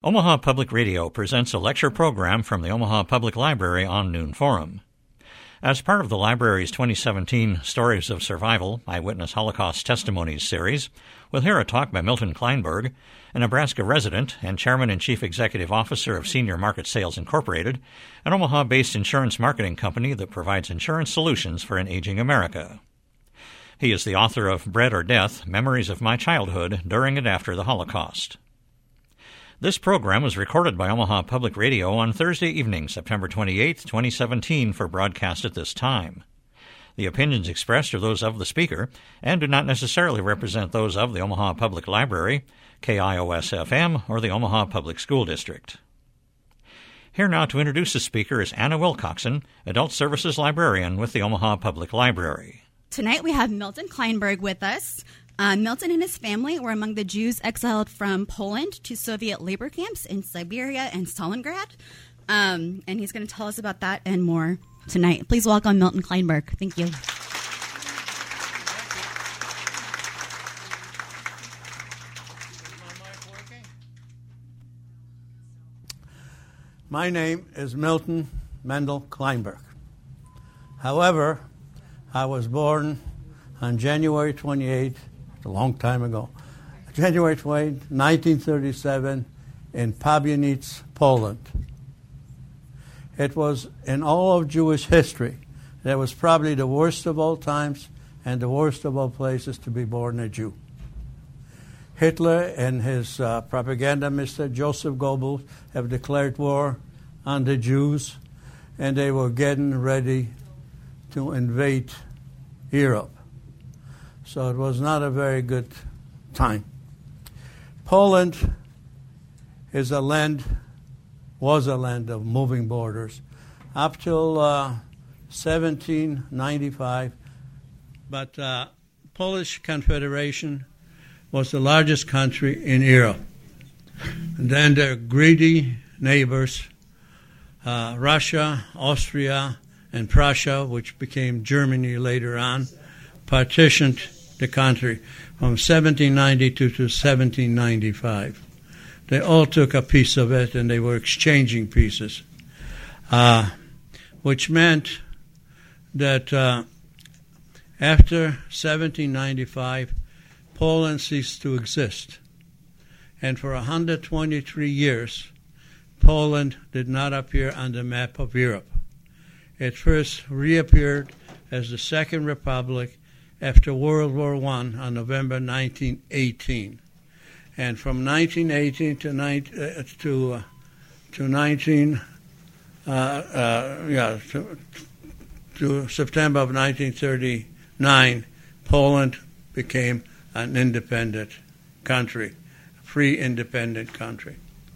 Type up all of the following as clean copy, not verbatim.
Omaha Public Radio presents a lecture program from the Omaha Public Library on Noon Forum. As part of the library's 2017 Stories of Survival Eyewitness Holocaust Testimonies series, we'll hear a talk by Milton Kleinberg, a Nebraska resident and Chairman and Chief Executive Officer of Senior Market Sales Incorporated, an Omaha-based insurance marketing company that provides insurance solutions for an aging America. He is the author of Bread or Death, Memories of My Childhood During and After the Holocaust. This program was recorded by Omaha Public Radio on Thursday evening, September 28, 2017, for broadcast at this time. The opinions expressed are those of the speaker and do not necessarily represent those of the Omaha Public Library, KIOS-FM, or the Omaha Public School District. Here now to introduce the speaker is Anna Wilcoxon, Adult Services Librarian with the Omaha Public Library. Tonight we have Milton Kleinberg with us. Milton and his family were among the Jews exiled from Poland to Soviet labor camps in Siberia and Stalingrad. And he's going to tell us about that and more tonight. Please welcome Milton Kleinberg. Thank you. My name is Milton Mendel Kleinberg. However, I was born on January 28th, a long time ago, January 20, 1937, in Pabianice, Poland. It was, in all of Jewish history, that was probably the worst of all times and the worst of all places to be born a Jew. Hitler and his propaganda Mr. Joseph Goebbels have declared war on the Jews, and they were getting ready to invade Europe. So it was not a very good time. Poland was a land of moving borders up till 1795. But Polish Confederation was the largest country in Europe. And then their greedy neighbors, Russia, Austria, and Prussia, which became Germany later on, partitioned the country from 1792 to 1795. They all took a piece of it, and they were exchanging pieces, which meant that after 1795, Poland ceased to exist. And for 123 years, Poland did not appear on the map of Europe. It first reappeared as the Second Republic after World War I on November 1918. And from 1918 to September of 1939, Poland became an independent country, a free independent country.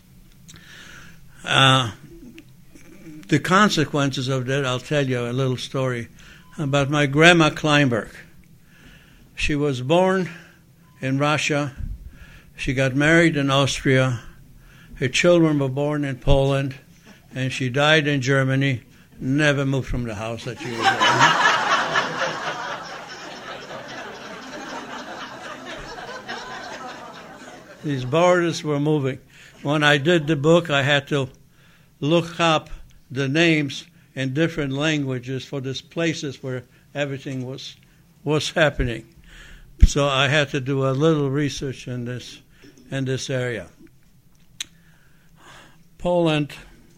The consequences of that, I'll tell you a little story about my grandma Kleinberg. She was born in Russia. She got married in Austria. Her children were born in Poland, and she died in Germany. Never moved from the house that she was in. These borders were moving. When I did the book, I had to look up the names in different languages for these places where everything was happening. So I had to do a little research in this area. Poland,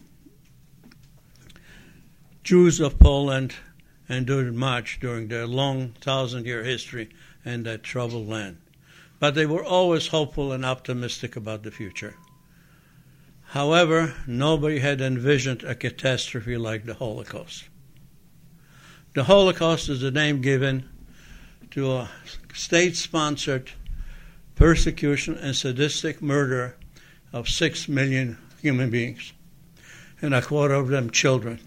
Jews of Poland endured much during their long 1,000-year history in that troubled land. But they were always hopeful and optimistic about the future. However, nobody had envisioned a catastrophe like the Holocaust. The Holocaust is the name given to a state-sponsored persecution and sadistic murder of 6 million human beings, and a quarter of them children.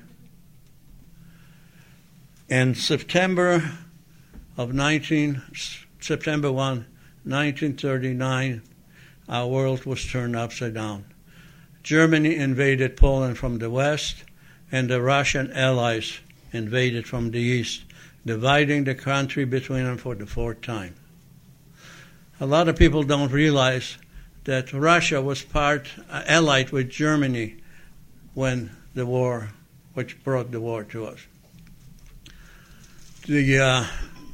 In September 1, 1939, our world was turned upside down. Germany invaded Poland from the west, and the Russian allies invaded from the east, dividing the country between them for the fourth time. A lot of people don't realize that Russia was allied with Germany when the war, which brought the war to us. The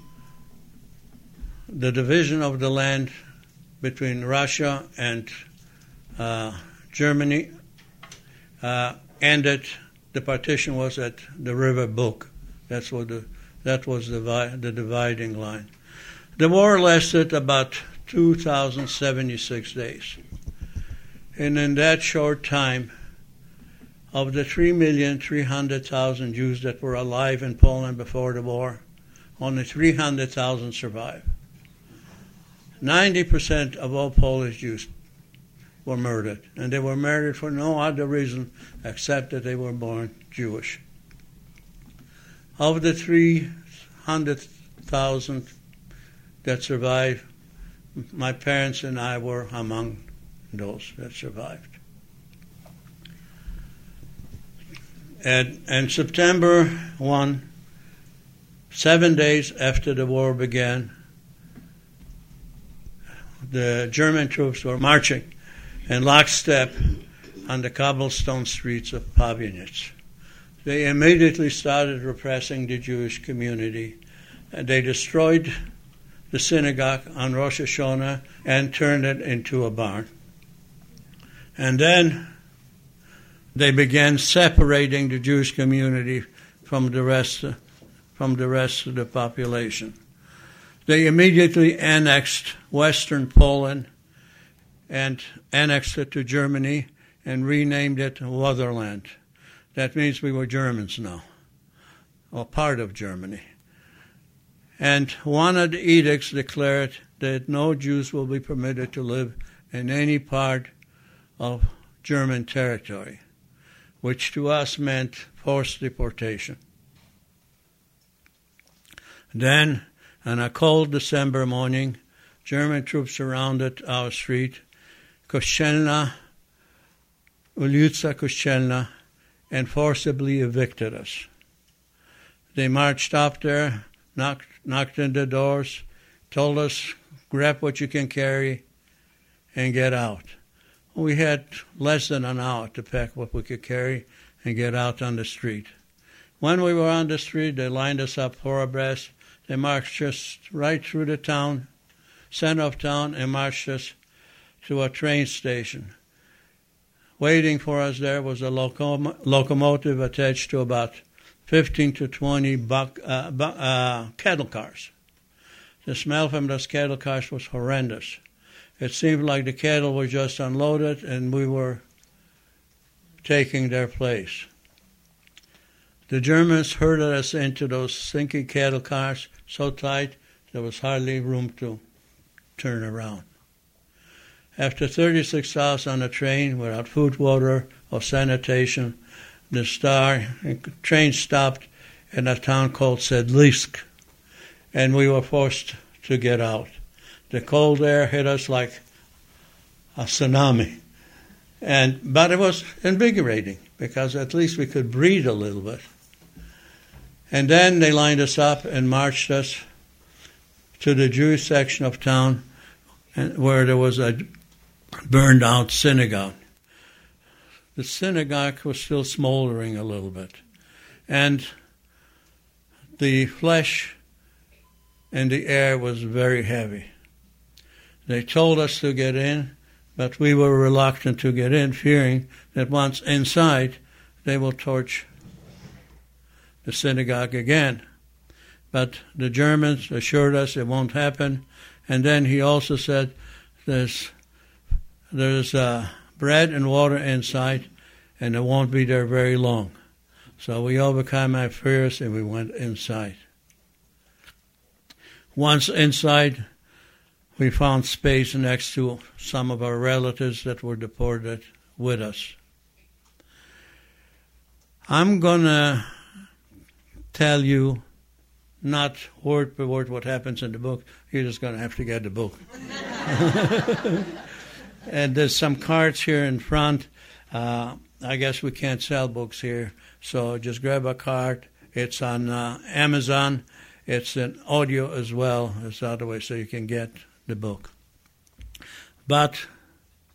division of the land between Russia and Germany ended. The partition was at the River Bug. That was the dividing line. The war lasted about 2,076 days. And in that short time, of the 3,300,000 Jews that were alive in Poland before the war, only 300,000 survived. 90% of all Polish Jews were murdered, and they were murdered for no other reason except that they were born Jewish. Of the 300,000 that survived, my parents and I were among those that survived. And September 1, 7 days after the war began, the German troops were marching in lockstep on the cobblestone streets of Pabianice. They immediately started repressing the Jewish community. They destroyed the synagogue on Rosh Hashanah and turned it into a barn. And then they began separating the Jewish community from the rest of the population. They immediately annexed Western Poland and annexed it to Germany and renamed it Wutherland. That means we were Germans now, or part of Germany. And one of the edicts declared that no Jews will be permitted to live in any part of German territory, which to us meant forced deportation. Then, on a cold December morning, German troops surrounded our street, Kościelna, Ulica Kościelna, and forcibly evicted us. They marched up there, knocked on the doors, told us, grab what you can carry, and get out. We had less than an hour to pack what we could carry and get out on the street. When we were on the street, they lined us up four abreast. They marched just right through the town, center of town, and marched us to a train station. Waiting for us there was a locomotive attached to about 15 to 20 cattle cars. The smell from those cattle cars was horrendous. It seemed like the cattle were just unloaded and we were taking their place. The Germans herded us into those stinky cattle cars so tight there was hardly room to turn around. After 36 hours on a train without food, water, or sanitation, the train stopped in a town called Sedlisk, and we were forced to get out. The cold air hit us like a tsunami, but it was invigorating because at least we could breathe a little bit. And then they lined us up and marched us to the Jewish section of town where there was a burned-out synagogue. The synagogue was still smoldering a little bit. And the flesh and the air was very heavy. They told us to get in, but we were reluctant to get in, fearing that once inside, they will torch the synagogue again. But the Germans assured us it won't happen. And then he also said there's bread and water inside, and it won't be there very long. So we overcame our fears and we went inside. Once inside, we found space next to some of our relatives that were deported with us. I'm going to tell you, not word per word, what happens in the book. You're just going to have to get the book. And there's some cards here in front. I guess we can't sell books here, so just grab a card. It's on Amazon. It's an audio as well as the other way, so you can get the book. But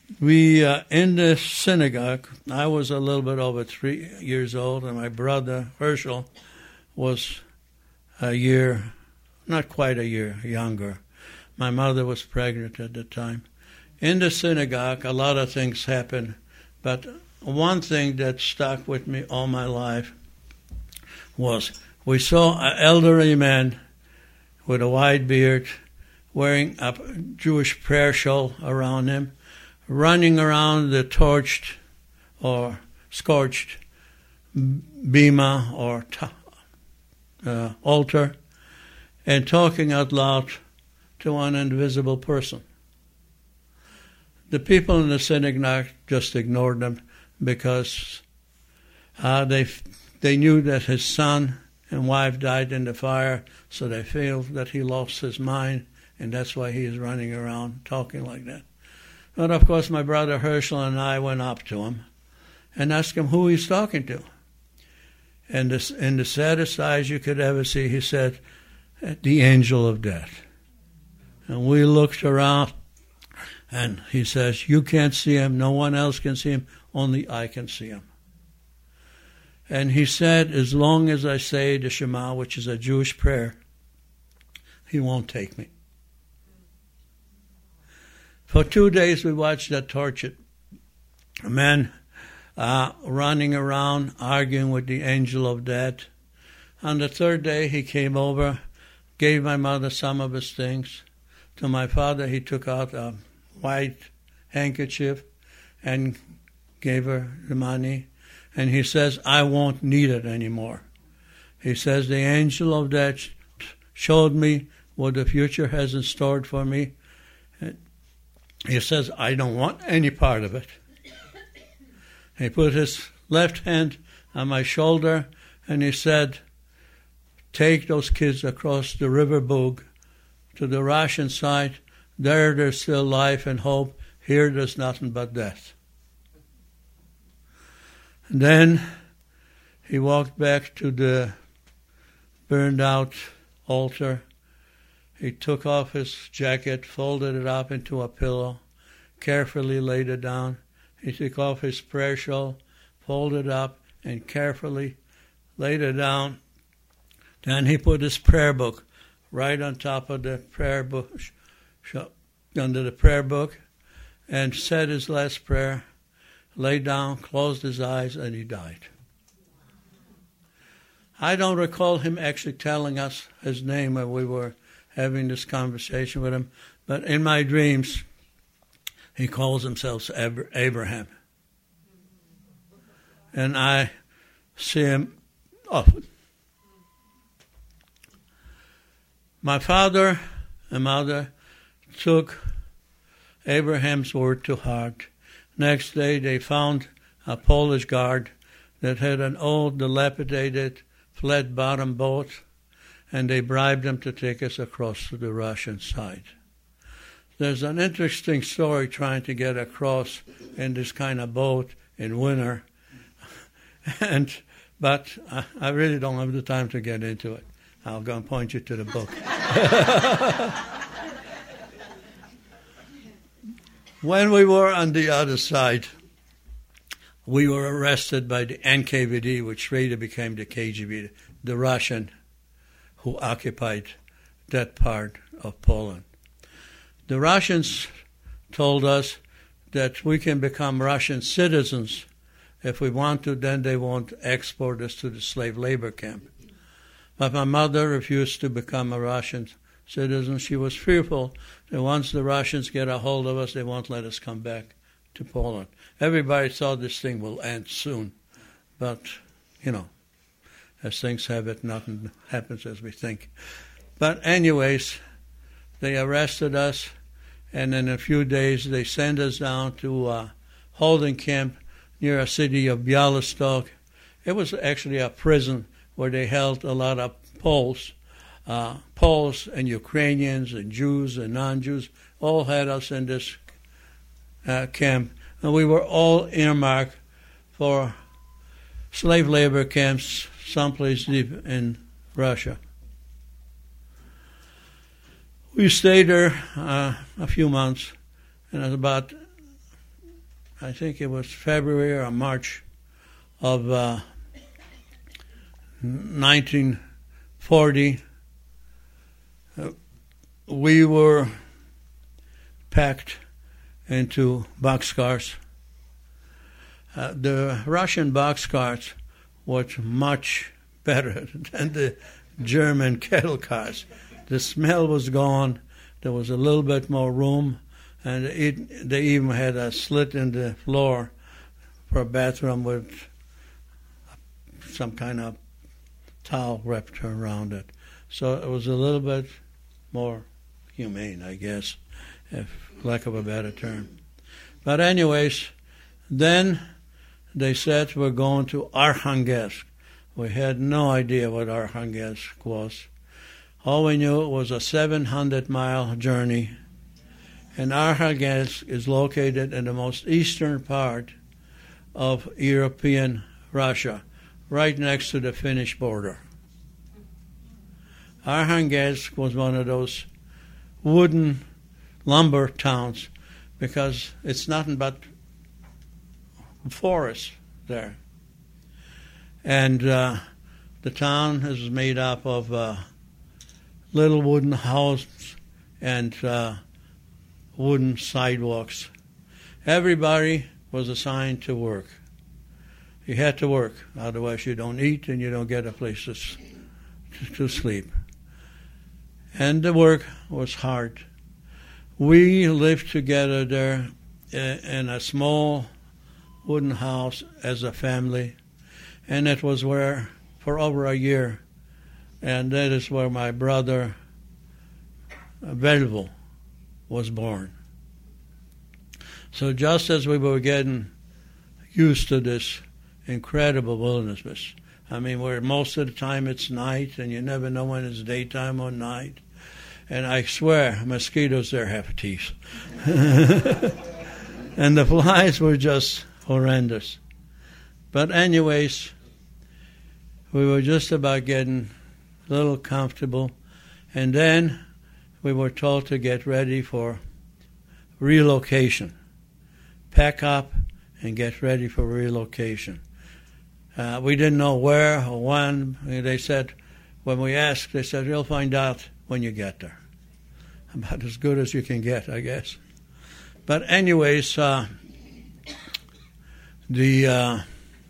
We, in the synagogue, I was a little bit over 3 years old, and my brother, Herschel, was a year, not quite a year, younger. My mother was pregnant at the time. In the synagogue, a lot of things happened, but one thing that stuck with me all my life was we saw an elderly man with a white beard, wearing a Jewish prayer shawl around him, running around the torched or scorched bima or altar and talking out loud to an invisible person. The people in the synagogue just ignored him because they knew that his son and wife died in the fire, so they feel that he lost his mind, and that's why he is running around talking like that. But of course my brother Herschel and I went up to him and asked him who he's talking to. And in the saddest eyes you could ever see, he said, the angel of death. And we looked around, and he says, you can't see him, no one else can see him, only I can see him. And he said, as long as I say the Shema, which is a Jewish prayer, he won't take me. For 2 days we watched that tortured man running around, arguing with the angel of death. On the third day he came over, gave my mother some of his things. To my father he took out a white handkerchief and gave her the money. And he says, I won't need it anymore. He says, the angel of death showed me what the future has in store for me. He says, I don't want any part of it. He put his left hand on my shoulder and he said, take those kids across the river Bug to the Russian side. There there's still life and hope. Here there's nothing but death. And then he walked back to the burned out altar. He took off his jacket, folded it up into a pillow, carefully laid it down. He took off his prayer shawl, folded it up, and carefully laid it down. Then he put his prayer book right on top of the prayer book, under the prayer book, and said his last prayer, lay down, closed his eyes, and he died. I don't recall him actually telling us his name when we were having this conversation with him, but in my dreams, he calls himself Abraham. And I see him often. My father and mother took Abraham's word to heart. Next day, they found a Polish guard that had an old, dilapidated, flat-bottom boat, and they bribed him to take us across to the Russian side. There's an interesting story trying to get across in this kind of boat in winter, but I really don't have the time to get into it. I'll go and point you to the book. When we were on the other side, we were arrested by the NKVD, which later became the KGB, the Russian who occupied that part of Poland. The Russians told us that we can become Russian citizens if we want to, then they won't export us to the slave labor camp. But my mother refused to become a Russian citizen. She was fearful that once the Russians get a hold of us, they won't let us come back to Poland. Everybody thought this thing will end soon. But, as things have it, nothing happens as we think. But anyways, they arrested us, and in a few days they sent us down to a holding camp near a city of Bialystok. It was actually a prison where they held a lot of Poles. Poles and Ukrainians and Jews and non-Jews all had us in this camp. And we were all earmarked for slave labor camps someplace deep in Russia. We stayed there a few months, and about I think it was February or March of 1940, we were packed into boxcars. The Russian boxcars was much better than the German cattle cars. The smell was gone. There was a little bit more room, and they even had a slit in the floor for a bathroom with some kind of towel wrapped around it. So it was a little bit more humane, I guess, if lack of a better term. But anyways, then they said we're going to Arkhangelsk. We had no idea what Arkhangelsk was. All we knew it was a 700-mile journey. And Arkhangelsk is located in the most eastern part of European Russia, right next to the Finnish border. Arkhangelsk was one of those wooden lumber towns because it's nothing but forest there. And the town is made up of little wooden houses and wooden sidewalks. Everybody was assigned to work. You had to work, otherwise you don't eat and you don't get a place to sleep. And the work was hard. We lived together there in a small wooden house as a family, and it was where, for over a year, and that is where my brother, Velvo, was born. So just as we were getting used to this incredible wilderness, I mean, where most of the time it's night, and you never know when it's daytime or night, and I swear, mosquitoes there have teeth. And the flies were just horrendous. But anyways, we were just about getting a little comfortable, and then we were told to get ready for relocation. Pack up and get ready for relocation. We didn't know where or when. They said, when we asked, they said, you'll find out when you get there. About as good as you can get, I guess. But anyways, the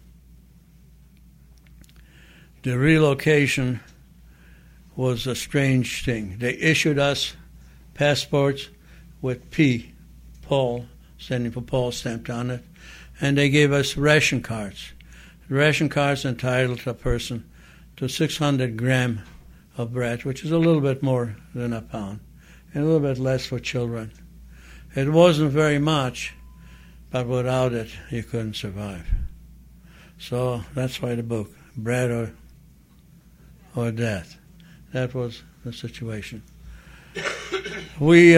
relocation was a strange thing. They issued us passports with P, Paul, standing for Paul, stamped on it, and they gave us ration cards. The ration cards entitled a person to 600 grams of bread, which is a little bit more than a pound, and a little bit less for children. It wasn't very much, but without it, you couldn't survive. So that's why the book, Bread or Death. That was the situation. We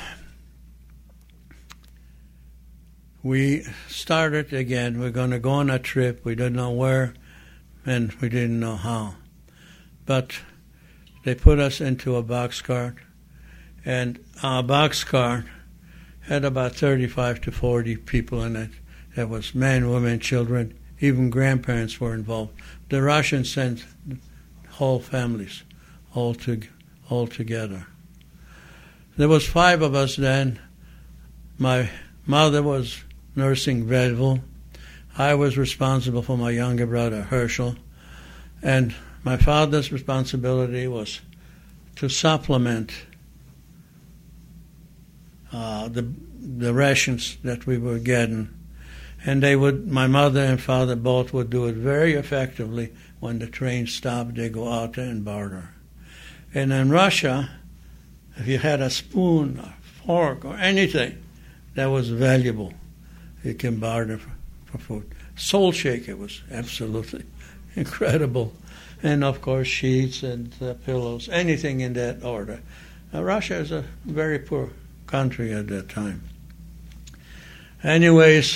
started again. We're going to go on a trip. We didn't know where, and we didn't know how. But they put us into a boxcar, and our boxcar had about 35 to 40 people in it. There was men, women, children, even grandparents were involved. The Russians sent whole families all together. There was 5 of us then. My mother was nursing Velvo. I was responsible for my younger brother, Herschel. And my father's responsibility was to supplement the rations that we were getting. And my mother and father both would do it very effectively. When the train stopped, they go out there and barter. And in Russia, if you had a spoon or fork or anything that was valuable, you can barter for food. Soul shaker was absolutely incredible. And of course, sheets and pillows, anything in that order. Russia is a very poor country at that time. Anyways,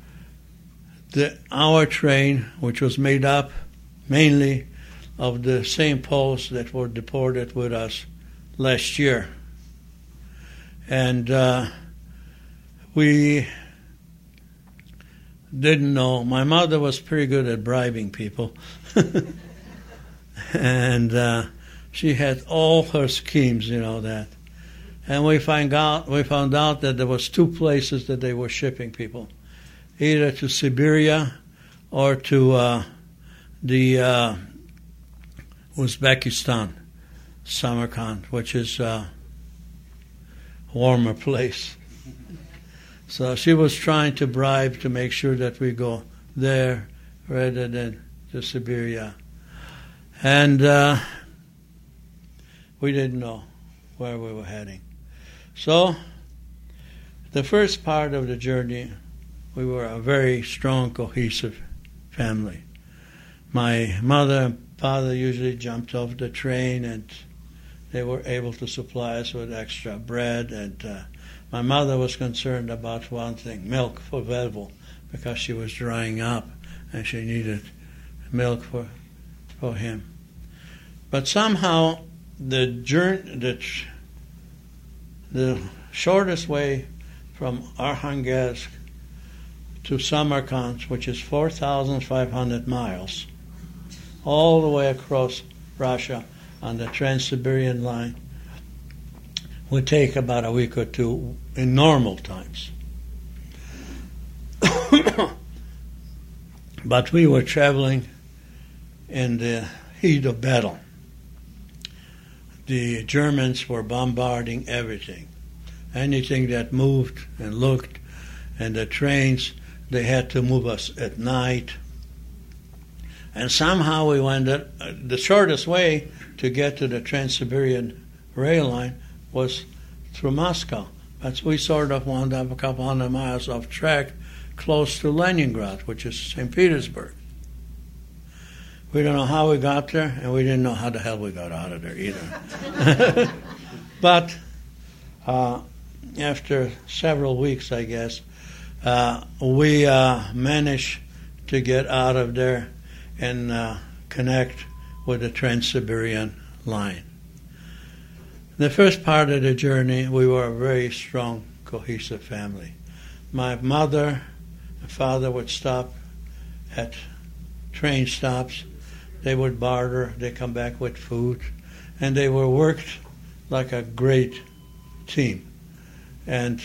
our train, which was made up mainly of the same Poles that were deported with us last year. And we didn't know. My mother was pretty good at bribing people. And she had all her schemes, that. And we found out that there was 2 places that they were shipping people, either to Siberia or to the Uzbekistan, Samarkand, which is a warmer place. So she was trying to bribe to make sure that we go there rather than to Siberia. And we didn't know where we were heading. So the first part of the journey, we were a very strong, cohesive family. My mother and father usually jumped off the train, and they were able to supply us with extra bread. And my mother was concerned about one thing, milk for Velvo, because she was drying up and she needed milk for him. But somehow the shortest way from Arkhangelsk to Samarkand, which is 4,500 miles, all the way across Russia on the Trans-Siberian line, would take about a week or 2 in normal times. But we were traveling in the heat of battle. The Germans were bombarding everything. Anything that moved and looked, and the trains, they had to move us at night. And somehow we went, the shortest way to get to the Trans-Siberian rail line was through Moscow. But we sort of wound up a couple hundred miles off track, close to Leningrad, which is St. Petersburg. We don't know how we got there, and we didn't know how the hell we got out of there either. But after several weeks, I guess, we managed to get out of there and connect with the Trans-Siberian line. The first part of the journey, we were a very strong, cohesive family. My mother and father would stop at train stops. They would barter. They come back with food, and they were worked like a great team. And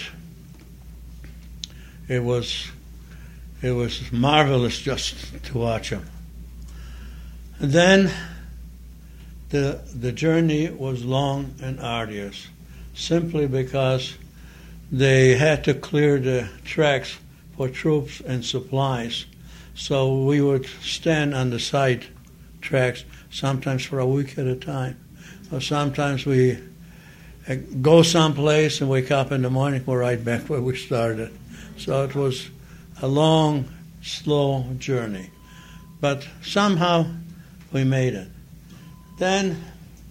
it was marvelous just to watch them. And then the journey was long and arduous, simply because they had to clear the tracks for troops and supplies. So we would stand on the side tracks, sometimes for a week at a time. Or sometimes we go someplace and wake up in the morning, we're right back where we started. So it was a long, slow journey. But somehow we made it. Then,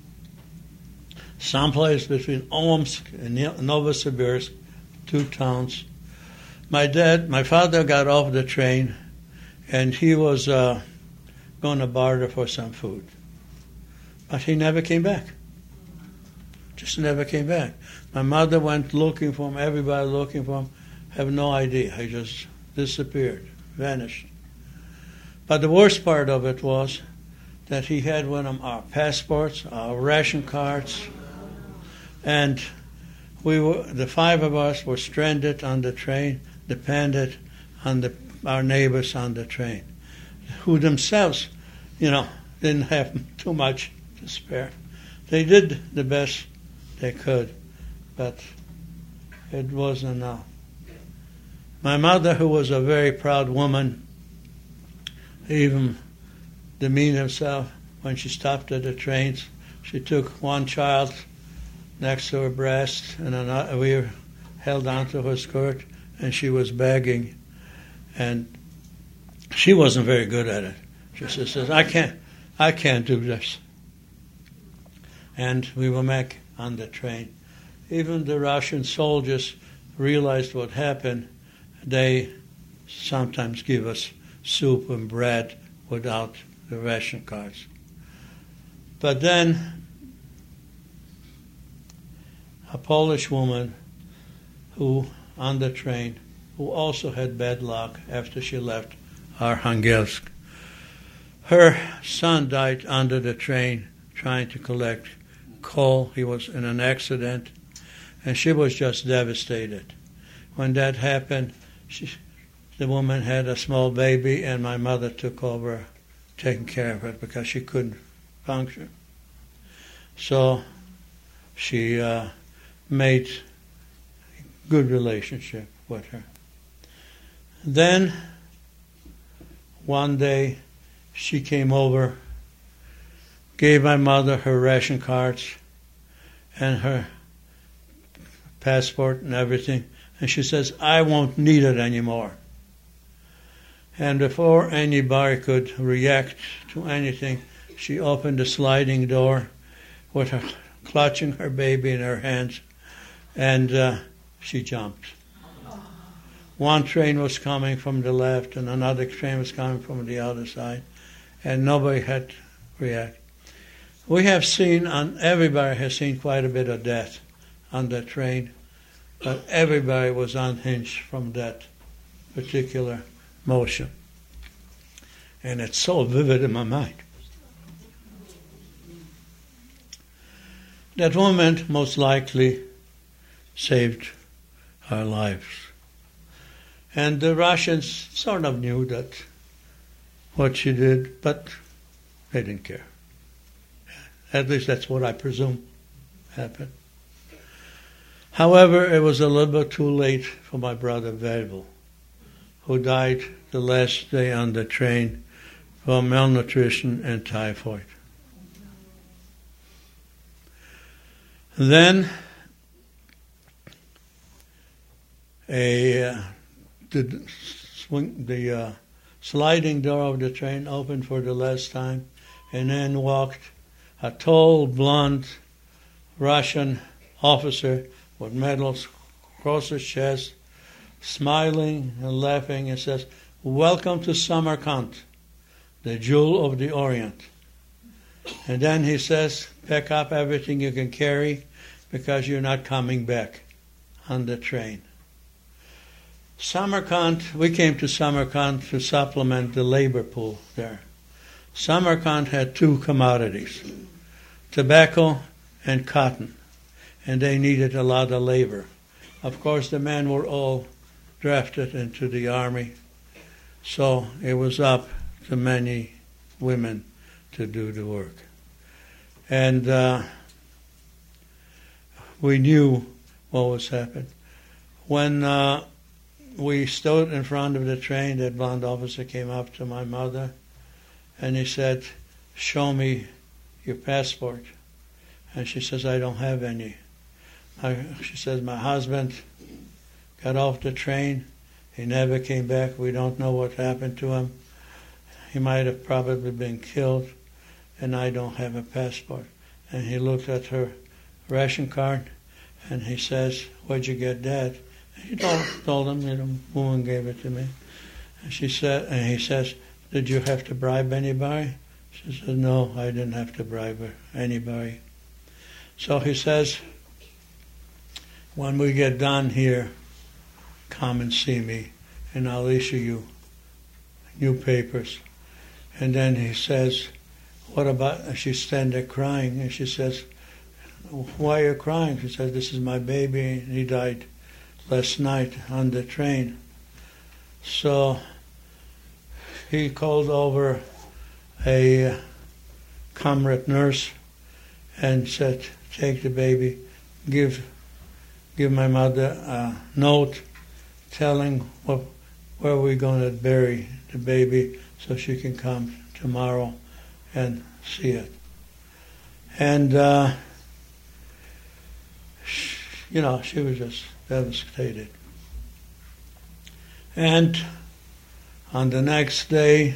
someplace between Omsk and Novosibirsk, 2 towns, my father got off the train, and he was going to barter for some food. But he never came back. Just never came back. My mother went looking for him, everybody looking for him, have no idea. He just disappeared, vanished. But the worst part of it was that he had one of our passports, our ration cards, and the 5 of us were stranded on the train, dependent on our neighbors on the train, who themselves, didn't have too much to spare. They did the best they could, but it wasn't enough. My mother, who was a very proud woman, even demeaned herself when she stopped at the trains. She took one child next to her breast, and we held onto her skirt, and she was begging, and she wasn't very good at it. She says, I can't do this. And we were back on the train. Even the Russian soldiers realized what happened. They sometimes give us soup and bread without the ration cards. But then a Polish woman who on the train who also had bad luck after she left Arkhangelsk. Her son died under the train trying to collect coal. He was in an accident, and she was just devastated. When that happened, the woman had a small baby, and my mother took over taking care of it because she couldn't function. So she made a good relationship with her. Then one day she came over, gave my mother her ration cards and her passport and everything, and she says, I won't need it anymore. And before anybody could react to anything, she opened the sliding door with her clutching her baby in her hands, and she jumped. One train was coming from the left, and another train was coming from the other side, and nobody had to react. We have seen, and everybody has seen quite a bit of death on that train, but everybody was unhinged from that particular motion. And it's so vivid in my mind. That woman most likely saved our lives. And the Russians sort of knew that what she did, but they didn't care. At least that's what I presume happened. However, it was a little bit too late for my brother Verbel, who died the last day on the train from malnutrition and typhoid. Then the sliding door of the train opened for the last time, and then walked a tall, blonde Russian officer with medals across his chest, smiling and laughing, and says, "Welcome to Samarkand, the jewel of the Orient." And then he says, "Pack up everything you can carry because you're not coming back on the train." Samarkand, we came to Samarkand to supplement the labor pool there. Samarkand had two commodities, tobacco and cotton, and they needed a lot of labor. Of course, the men were all drafted into the army, so it was up to many women to do the work. And we knew what was happening. When we stood in front of the train, that blonde officer came up to my mother and he said, "Show me your passport." And she says, "I don't have any." She says, "My husband got off the train. He never came back. We don't know what happened to him. He might have probably been killed, and I don't have a passport." And he looked at her ration card and he says, "Where'd you get that?" He told him, the woman gave it to me. And he says, "Did you have to bribe anybody?" She said, "No, I didn't have to bribe anybody." So he says, "When we get done here, come and see me, and I'll issue you new papers." And then he says, "What about," she's standing there crying, and she says, "Why are you crying?" She says, "This is my baby, and he died last night on the train." So he called over a comrade nurse and said, "Take the baby, give my mother a note telling where we're going to bury the baby so she can come tomorrow and see it." And, she was just devastated. And on the next day,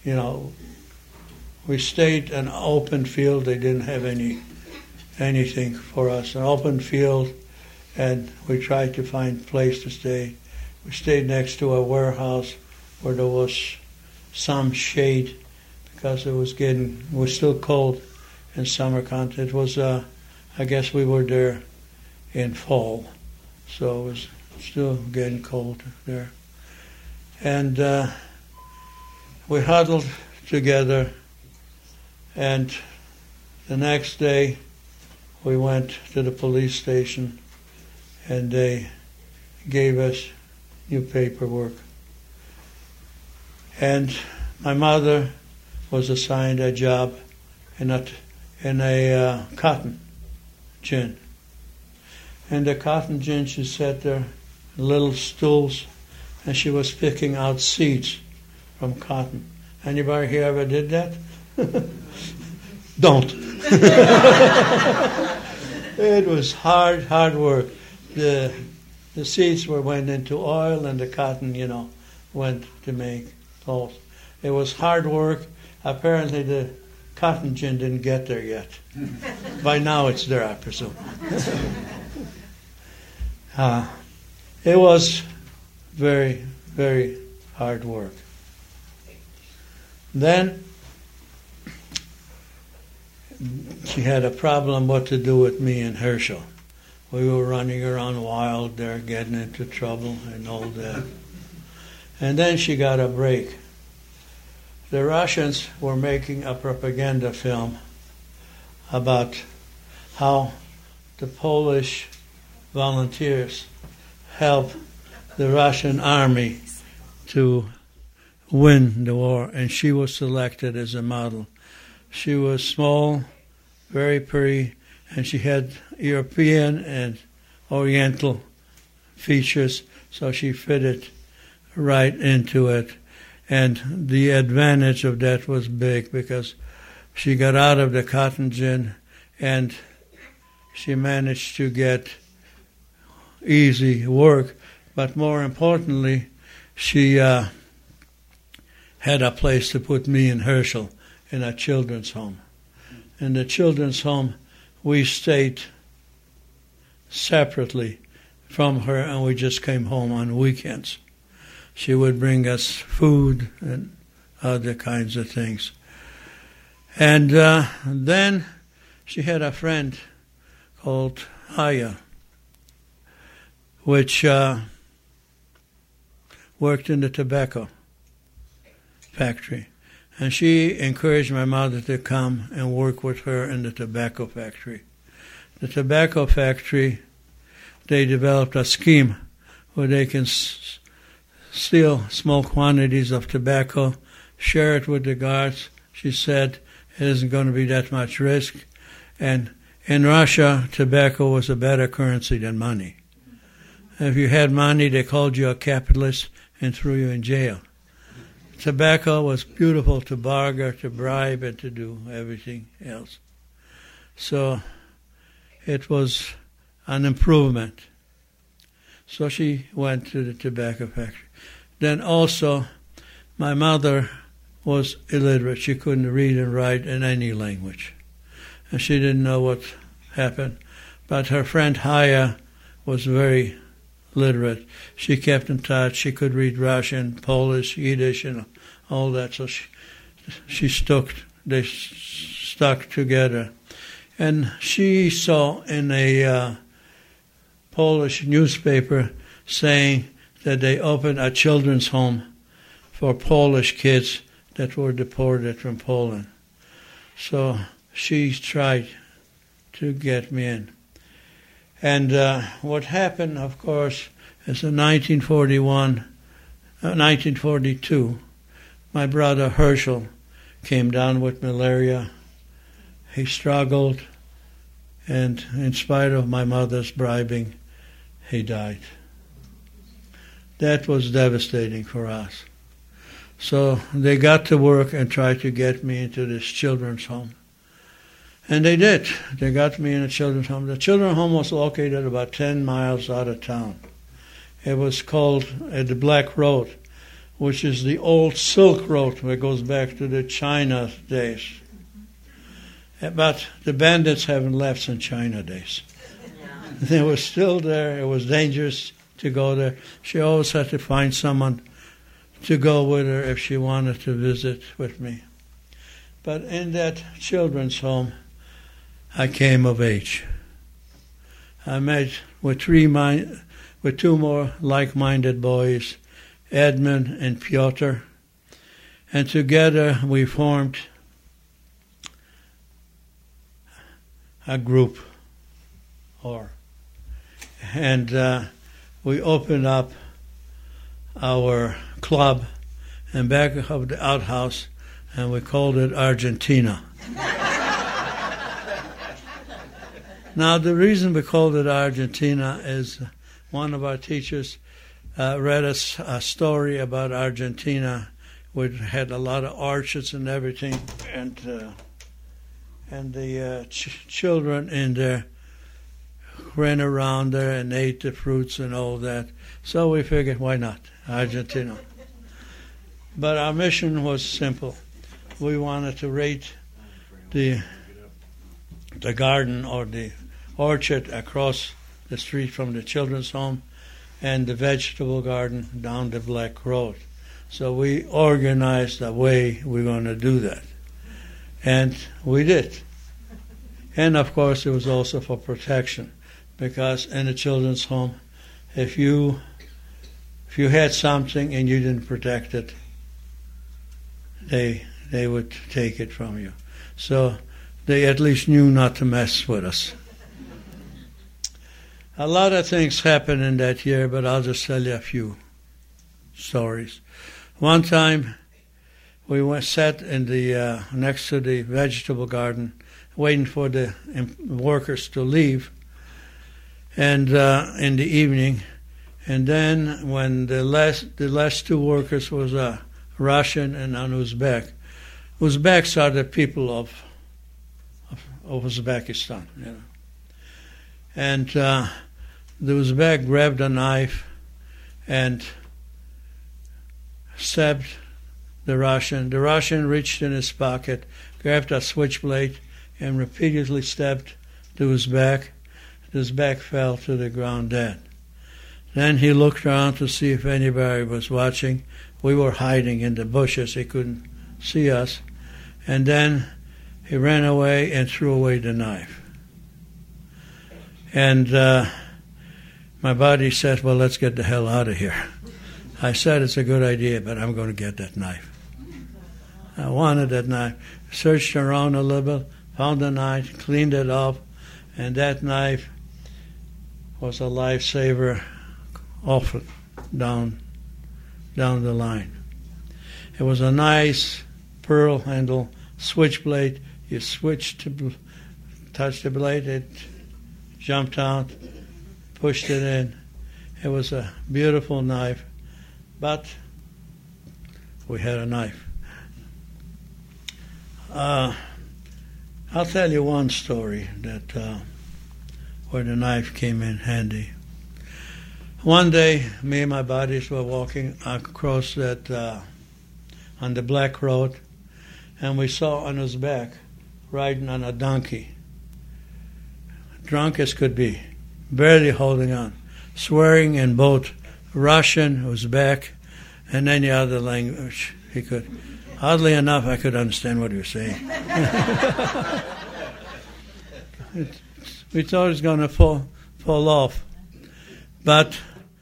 we stayed in an open field. They didn't have anything for us, an open field, and we tried to find a place to stay. We stayed next to a warehouse where there was some shade because it was still cold in Samarkand. It was, I guess we were there in fall, so it was still getting cold there. And we huddled together, and the next day we went to the police station, and they gave us new paperwork. And my mother was assigned a job in a cotton gin. And the cotton gin, she sat there, little stools, and she was picking out seeds from cotton. Anybody here ever did that? Don't. It was hard work. The seeds went into oil, and the cotton, went to make clothes. It was hard work. Apparently the cotton gin didn't get there yet. By now it's there, I presume. It was very, very hard work. Then she had a problem what to do with me and Herschel. We were running around wild there, getting into trouble and all that. And then she got a break. The Russians were making a propaganda film about how the Polish volunteers helped the Russian army to win the war, and she was selected as a model. She was small, very pretty, and she had European and Oriental features, so she fitted right into it. And the advantage of that was big because she got out of the cotton gin and she managed to get easy work. But more importantly, she had a place to put me and Herschel in a children's home. In the children's home, we stayed separately from her, and we just came home on weekends. She would bring us food and other kinds of things. And then she had a friend called Haya, which worked in the tobacco factory. And she encouraged my mother to come and work with her in the tobacco factory. The tobacco factory, they developed a scheme where they can steal small quantities of tobacco, share it with the guards. She said it isn't going to be that much risk. And in Russia, tobacco was a better currency than money. If you had money, they called you a capitalist and threw you in jail. Tobacco was beautiful to barter, to bribe, and to do everything else. So it was an improvement. So she went to the tobacco factory. Then also, my mother was illiterate. She couldn't read and write in any language. And she didn't know what happened. But her friend Haya was very literate. She kept in touch. She could read Russian, Polish, Yiddish, and all that. So they stuck together. And she saw in a Polish newspaper saying that they opened a children's home for Polish kids that were deported from Poland. So she tried to get me in. And what happened, of course, is in 1942, my brother Herschel came down with malaria. He struggled, and in spite of my mother's bribing, he died. That was devastating for us. So they got to work and tried to get me into this children's home. And they did. They got me in a children's home. The children's home was located about 10 miles out of town. It was called the Black Road, which is the old Silk Road that goes back to the China days. But the bandits haven't left since China days. They were still there. It was dangerous to go there. She always had to find someone to go with her if she wanted to visit with me. But in that children's home, I came of age. I met with three with two more like-minded boys, Edmund and Piotr. And together we formed a group, and we opened up our club in back of the outhouse, and we called it Argentina. Now, the reason we called it Argentina is one of our teachers read us a story about Argentina, which had a lot of orchards and everything, and the children in there ran around there and ate the fruits and all that. So we figured, why not, Argentina? But our mission was simple. We wanted to rate the garden or the orchard across the street from the children's home and the vegetable garden down the Black Road. So we organized a way we're going to do that. And we did. And of course it was also for protection, because in the children's home, if you had something and you didn't protect it, they would take it from you. So they at least knew not to mess with us. A lot of things happened in that year, but I'll just tell you a few stories. One time, we sat in the next to the vegetable garden, waiting for the workers to leave, and in the evening. And then, when the last two workers was a Russian and an Uzbek. Uzbeks are the people of Uzbekistan, you know. And the Uzbek grabbed a knife and stabbed the Russian. The Russian reached in his pocket, grabbed a switchblade, and repeatedly stabbed the Uzbek. The Uzbek fell to the ground dead. Then he looked around to see if anybody was watching. We were hiding in the bushes. He couldn't see us. And then he ran away and threw away the knife. And my buddy said, well, let's get the hell out of here. I said, it's a good idea, but I'm going to get that knife. I wanted that knife. Searched around a little bit, found the knife, cleaned it off, and that knife was a lifesaver often down the line. It was a nice pearl handle switchblade. You touched the blade, it jumped out, pushed it in. It was a beautiful knife, but we had a knife. I'll tell you one story that where the knife came in handy. One day, me and my buddies were walking across that on the Black Road, and we saw on his back riding on a donkey, drunk as could be, barely holding on, swearing in both Russian, Uzbek, and any other language he could. Oddly enough, I could understand what he was saying. We thought it was going to fall off, but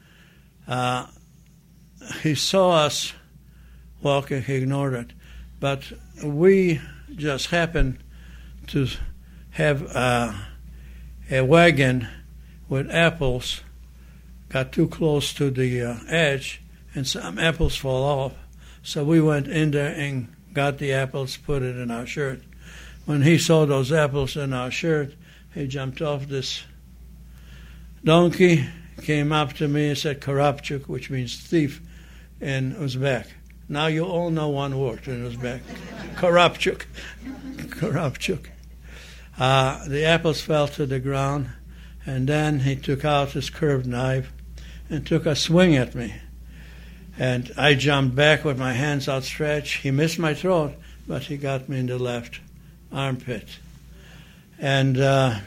he saw us walking, he ignored it. But we just happened to have a wagon with apples, got too close to the edge, and some apples fall off. So we went in there and got the apples, put it in our shirt. When he saw those apples in our shirt, he jumped off this donkey, came up to me and said, Karabchuk, which means thief in Uzbek. Now you all know one word in Uzbek. Karabchuk. Karabchuk. The apples fell to the ground, and then he took out his curved knife and took a swing at me. And I jumped back with my hands outstretched. He missed my throat, but he got me in the left armpit. And the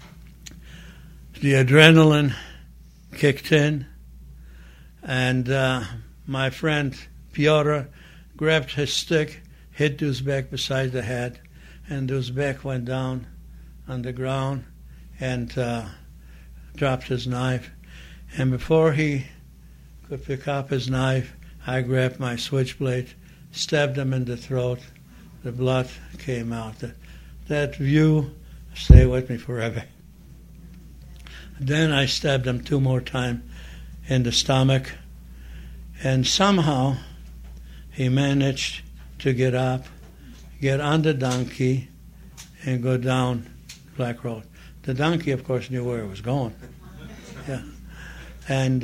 adrenaline kicked in, and my friend Piotr grabbed his stick, hit the Uzbek beside the head, and the Uzbek went down on the ground and dropped his knife. And before he could pick up his knife, I grabbed my switchblade, stabbed him in the throat. The blood came out. That view stayed with me forever. Then I stabbed him 2 more times in the stomach, and somehow he managed to get up, get on the donkey, and go down Black Road. The donkey, of course, knew where it was going. Yeah. And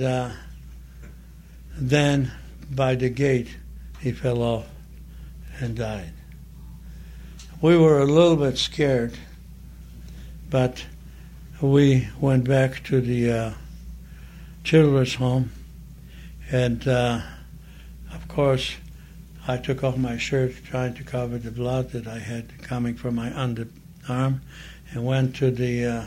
then by the gate, he fell off and died. We were a little bit scared, but we went back to the children's home, and of course, I took off my shirt trying to cover the blood that I had coming from my underarm, and went to the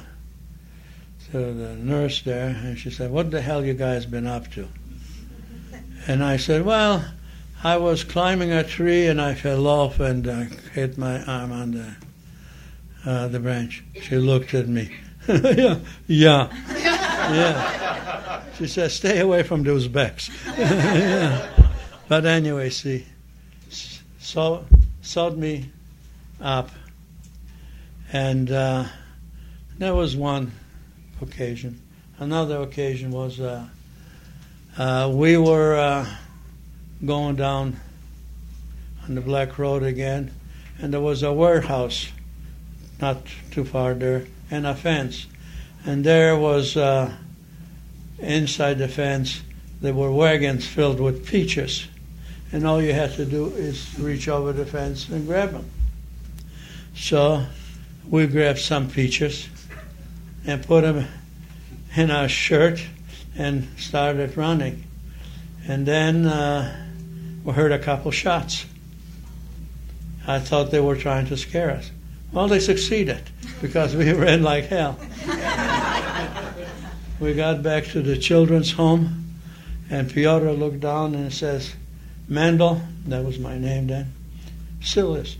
nurse there, and she said, "What the hell you guys been up to?" And I said, "Well, I was climbing a tree and I fell off and hit my arm on the branch." She looked at me. Yeah. She said, "Stay away from those becks." Yeah. But anyway, she sewed me up, and that was one occasion. Another occasion was we were going down on the Black Road again, and there was a warehouse not too far there, and a fence. And there was, inside the fence, there were wagons filled with peaches. And all you had to do is reach over the fence and grab them. So we grabbed some peaches and put them in our shirt and started running. And then we heard a couple shots. I thought they were trying to scare us. Well, they succeeded, because we ran like hell. We got back to the children's home, and Piotr looked down and says, "Mendel," that was my name then, "Silas."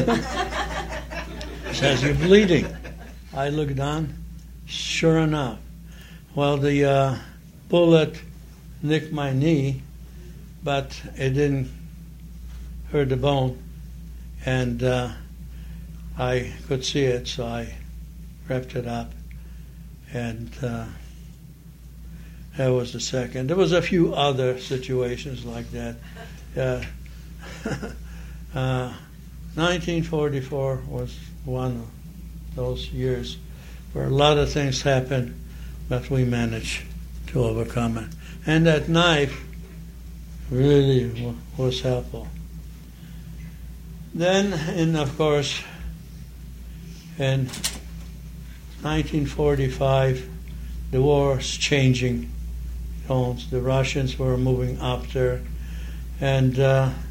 Says, "You're bleeding." I looked down, sure enough. Well, the bullet nicked my knee, but it didn't hurt the bone, and I could see it, so I wrapped it up, and that was the second. There was a few other situations like that. 1944 was one of those years where a lot of things happened, but we managed to overcome it. And that knife really was helpful. Then, of course, in 1945, the war's changing tones. The Russians were moving up there, and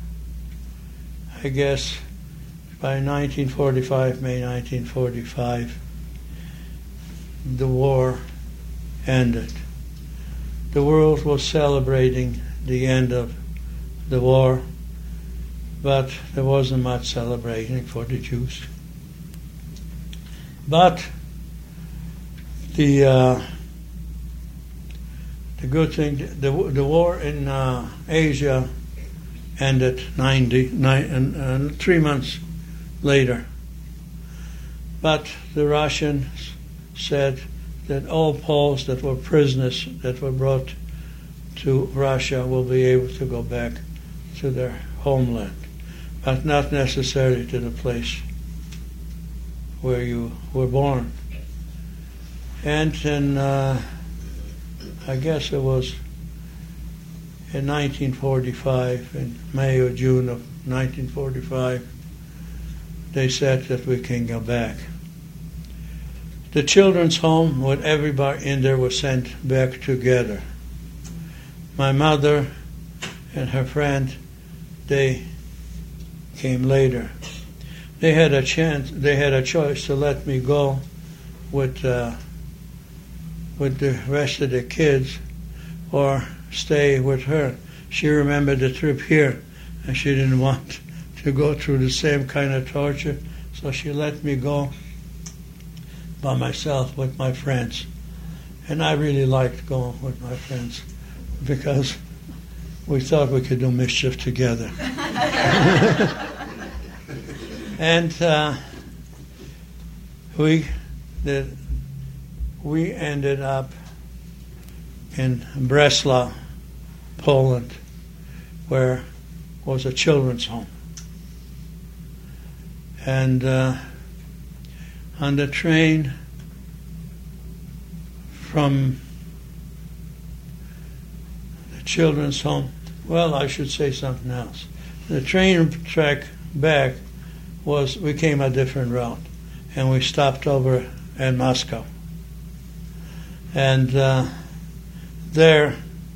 I guess by 1945, May 1945, the war ended. The world was celebrating the end of the war, but there wasn't much celebrating for the Jews. But the good thing, the war in Asia ended 3 months later. But the Russians said that all Poles that were prisoners that were brought to Russia will be able to go back to their homeland, but not necessarily to the place where you were born. And then I guess it was in 1945, in May or June of 1945, they said that we can go back. The children's home with everybody in there was sent back together. My mother and her friend, they came later. They had a choice to let me go with the rest of the kids or stay with her. She remembered the trip here, and she didn't want to go through the same kind of torture, so she let me go by myself with my friends. And I really liked going with my friends because we thought we could do mischief together. And we ended up in Breslau, Poland, where was a children's home. And on the train from the children's home, well, I should say something else. The train track back we came a different route, and we stopped over in Moscow. And there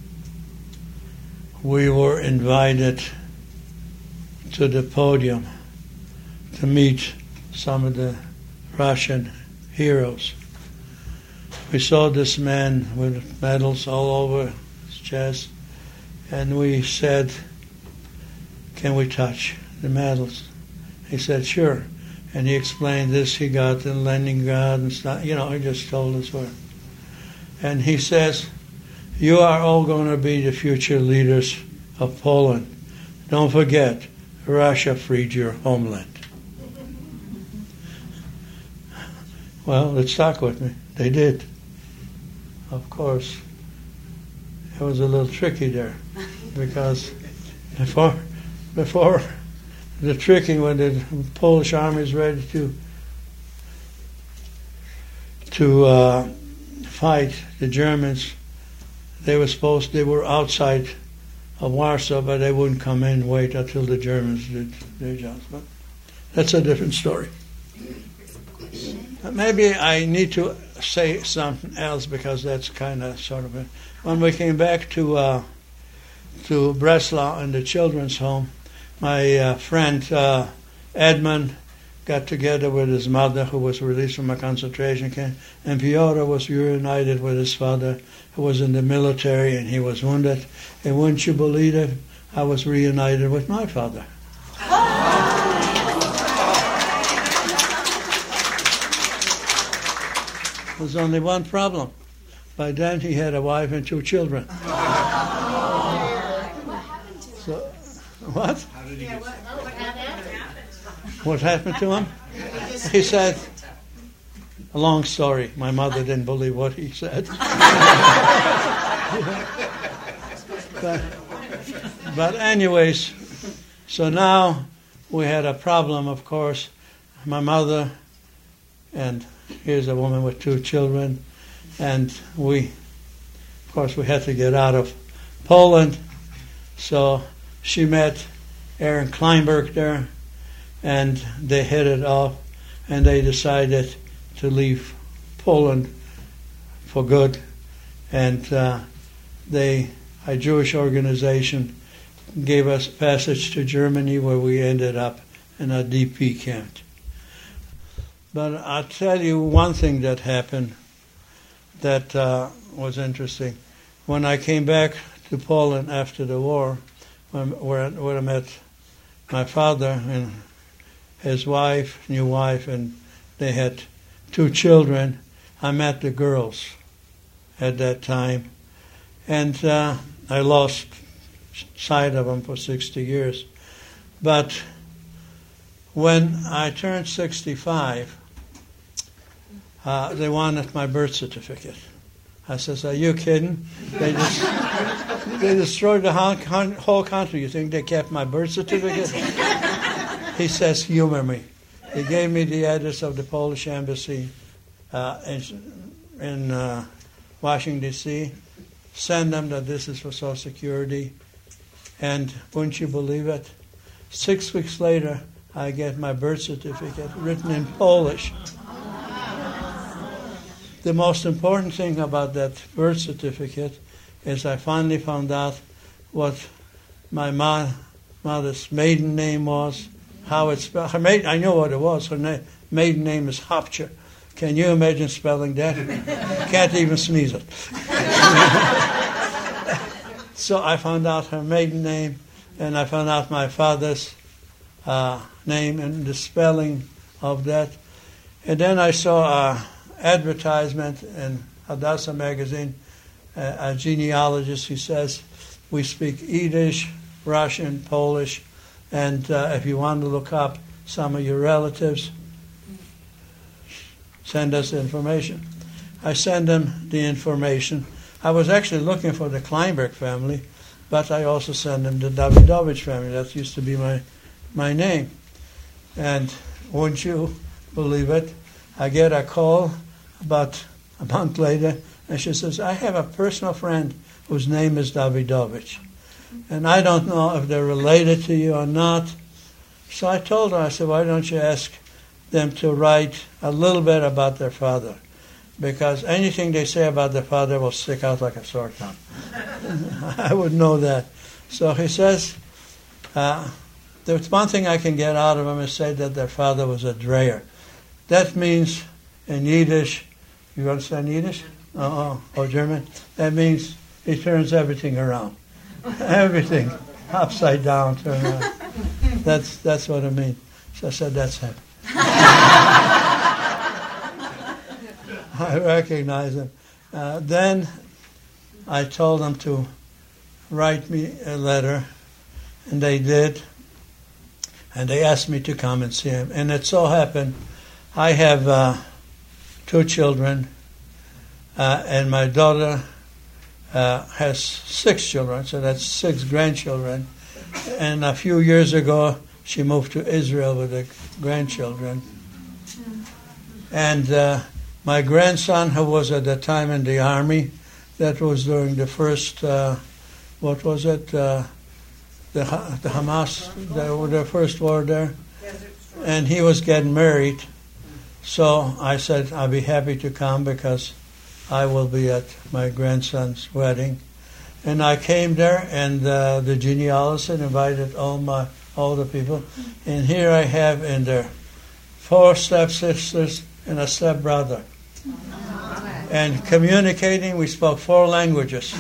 we were invited to the podium to meet some of the Russian heroes. We saw this man with medals all over his chest, and we said, "Can we touch the medals?" He said, "Sure." And he explained this he got in Leningrad and stuff. He just told us where. And he says, "You are all going to be the future leaders of Poland. Don't forget, Russia freed your homeland." Well, it stuck with me. They did. Of course, it was a little tricky there because before the tricking, when the Polish army is ready to fight the Germans, they were outside of Warsaw, but they wouldn't come in. Wait until the Germans did their jobs. But that's a different story. Maybe I need to say something else because that's kind of sort of it. When we came back to Breslau and the children's home, my friend Edmund got together with his mother, who was released from a concentration camp, and Piotr was reunited with his father, who was in the military and he was wounded. And wouldn't you believe it, I was reunited with my father. There was only one problem. By then he had a wife and 2 children. So, what? What happened to him? He said, a long story. My mother didn't believe what he said. But anyways, so now we had a problem, of course. My mother, and here's a woman with 2 children, and we had to get out of Poland. So she met Aaron Kleinberg there, and they hit it off, and they decided to leave Poland for good. And a Jewish organization gave us passage to Germany, where we ended up in a DP camp. But I'll tell you one thing that happened that was interesting. When I came back to Poland after the war, where I met my father and his wife, new wife, and they had 2 children, I met the girls at that time. And I lost sight of them for 60 years. But when I turned 65, they wanted my birth certificate. I says, "Are you kidding? They destroyed the whole country. You think they kept my birth certificate?" He says, "Humor me." He gave me the address of the Polish embassy in Washington, D.C. Send them that this is for Social Security. And wouldn't you believe it? 6 weeks later, I get my birth certificate written in Polish. The most important thing about that birth certificate is I finally found out what my mother's maiden name was, how it's spelled. I know what it was. Her maiden name is Hopcher. Can you imagine spelling that? Can't even sneeze it. So I found out her maiden name, and I found out my father's name and the spelling of that. And then I saw an advertisement in Hadassah magazine, a genealogist. He says we speak Yiddish, Russian, Polish, and if you want to look up some of your relatives, send us information. I send them the information. I was actually looking for the Kleinberg family, but I also sent them the Davidovich family. That used to be my name. And wouldn't you believe it, I get a call about a month later, and she says, I have a personal friend whose name is Davidovich. And I don't know if they're related to you or not. So I told her, I said, why don't you ask them to write a little bit about their father? Because anything they say about their father will stick out like a sore thumb. I would know that. So he says, there's one thing I can get out of him is say that their father was a drayer. That means in Yiddish, you understand Yiddish? Or German? That means he turns everything around. Everything upside down, turn around. That's what it means. So I said, that's him. I recognize him. Then I told them to write me a letter, and they did. And they asked me to come and see him. And it so happened, I have 2 children, and my daughter has 6 children, so that's 6 grandchildren. And a few years ago, she moved to Israel with the grandchildren. And my grandson, who was at the time in the army, that was during the first, what was it, the Hamas, the first war there. And he was getting married. So I said, I'll be happy to come because I will be at my grandson's wedding. And I came there, and the genealogist invited all the people. And here I have in there 4 stepsisters and a stepbrother. And communicating, we spoke 4 languages.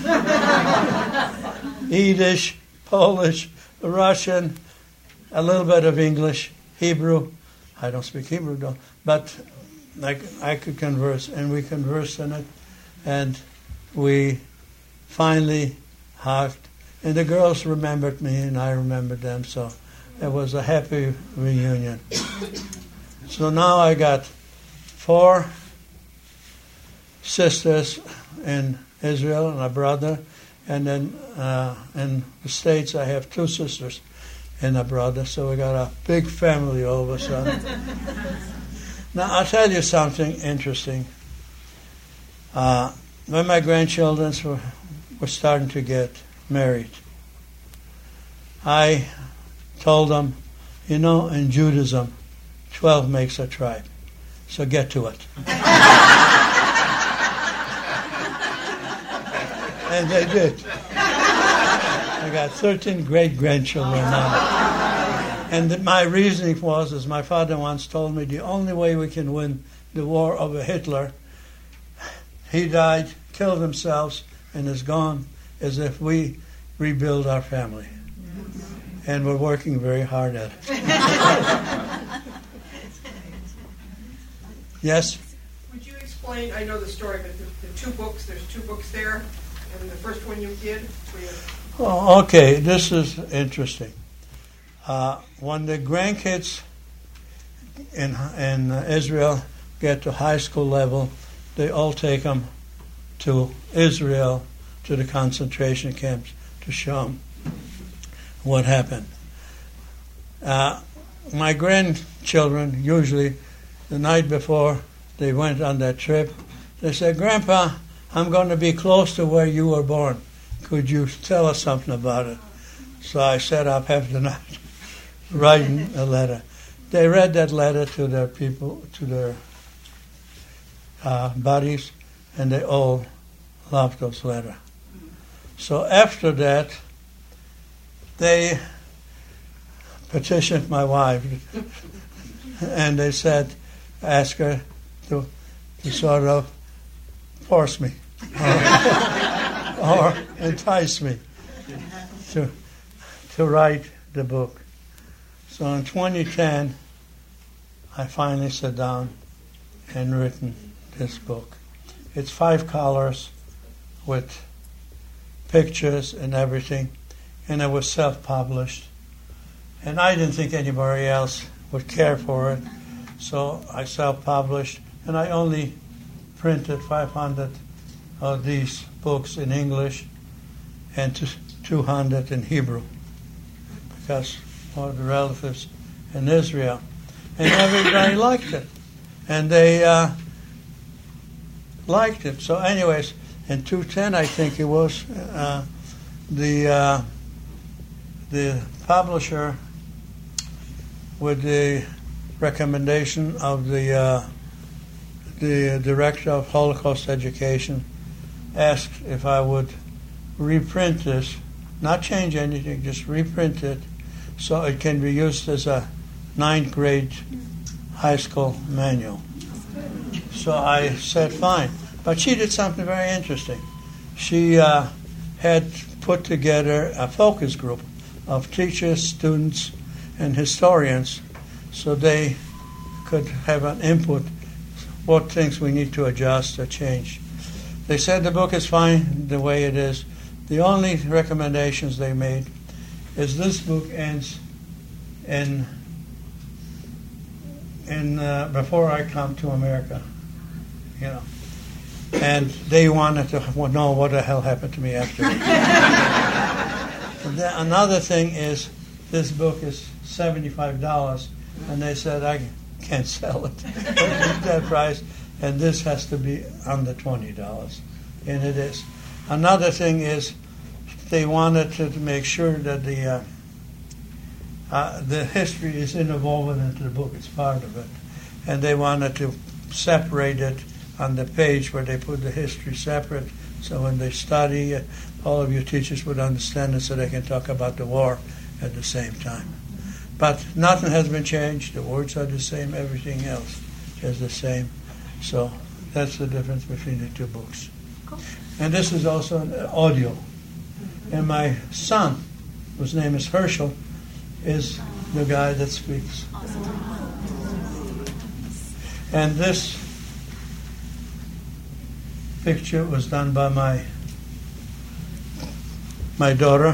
Yiddish, Polish, Russian, a little bit of English, Hebrew. I don't speak Hebrew though, but I could converse, and we conversed in it, and we finally hugged, and the girls remembered me, and I remembered them, so it was a happy reunion. So now I got 4 sisters in Israel and a brother, and then in the States I have 2 sisters and a brother, so we got a big family all of a sudden. Now I'll tell you something interesting. When my grandchildren were starting to get married, I told them, you know, in Judaism, 12 makes a tribe, so get to it. And they did. I got 13 great-grandchildren now. And my reasoning was, as my father once told me, the only way we can win the war over Hitler, he died, killed himself, and is gone, is if we rebuild our family. And we're working very hard at it. Yes? Would you explain, I know the story, but the 2 books, there's 2 books there, and the first one you did? Oh, okay, this is interesting. When the grandkids in Israel get to high school level, they all take them to Israel, to the concentration camps, to show them what happened. My grandchildren, usually the night before they went on that trip, they said, Grandpa, I'm going to be close to where you were born. Could you tell us something about it? So I sat up half the night writing a letter. They read that letter to their people, to their buddies, and they all loved those letters. So after that, they petitioned my wife, and they said, ask her to sort of force me or entice me to write the book. So in 2010, I finally sat down and written this book. It's 5 colors with pictures and everything, and it was self-published. And I didn't think anybody else would care for it, so I self-published, and I only printed 500 of these books in English and 200 in Hebrew, because of the relatives in Israel. And everybody liked it. And they liked it. So anyways, in 2010, I think it was, the publisher, with the recommendation of the director of Holocaust education, asked if I would reprint this, not change anything, just reprint it so it can be used as a 9th grade high school manual. So I said fine. But she did something very interesting. She had put together a focus group of teachers, students, and historians so they could have an input what things we need to adjust or change. They said the book is fine the way it is. The only recommendations they made is this book ends in before I come to America, you know. And they wanted to know what the hell happened to me after. Another thing is this book is $75, and they said I can't sell it at that price, and this has to be under $20, and it is. Another thing is they wanted to make sure that the history is interwoven into the book. It's part of it, and they wanted to separate it on the page where they put the history separate, so when they study, all of you teachers would understand it, so they can talk about the war at the same time. But nothing has been changed. The words are the same. Everything else is the same. So that's the difference between the two books. Cool. And this is also an audio. And my son, whose name is Herschel, is the guy that speaks. Awesome. And this picture was done by my daughter,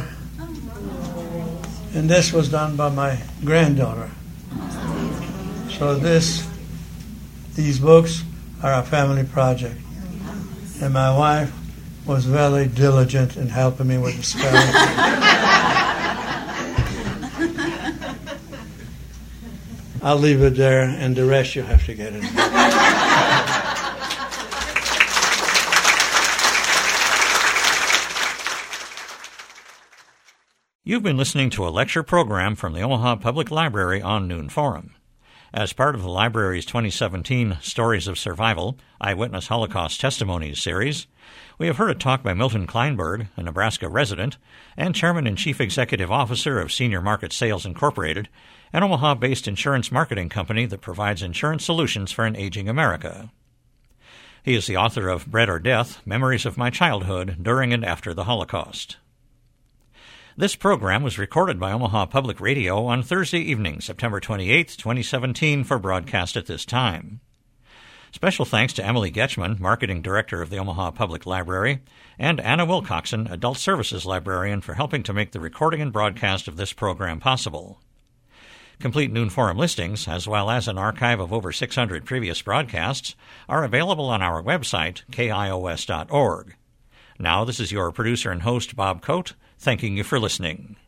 and this was done by my granddaughter. So these books are a family project, and my wife was very diligent in helping me with the spelling. I'll leave it there, and the rest you have to get it. You've been listening to a lecture program from the Omaha Public Library on Noon Forum. As part of the library's 2017 Stories of Survival, Eyewitness Holocaust Testimonies series, we have heard a talk by Milton Kleinberg, a Nebraska resident, and Chairman and Chief Executive Officer of Senior Market Sales Incorporated, an Omaha-based insurance marketing company that provides insurance solutions for an aging America. He is the author of Bread or Death, Memories of My Childhood During and After the Holocaust. This program was recorded by Omaha Public Radio on Thursday evening, September 28, 2017, for broadcast at this time. Special thanks to Emily Getchman, Marketing Director of the Omaha Public Library, and Anna Wilcoxon, Adult Services Librarian, for helping to make the recording and broadcast of this program possible. Complete Noon Forum listings, as well as an archive of over 600 previous broadcasts, are available on our website, kios.org. Now, this is your producer and host, Bob Coate, thanking you for listening.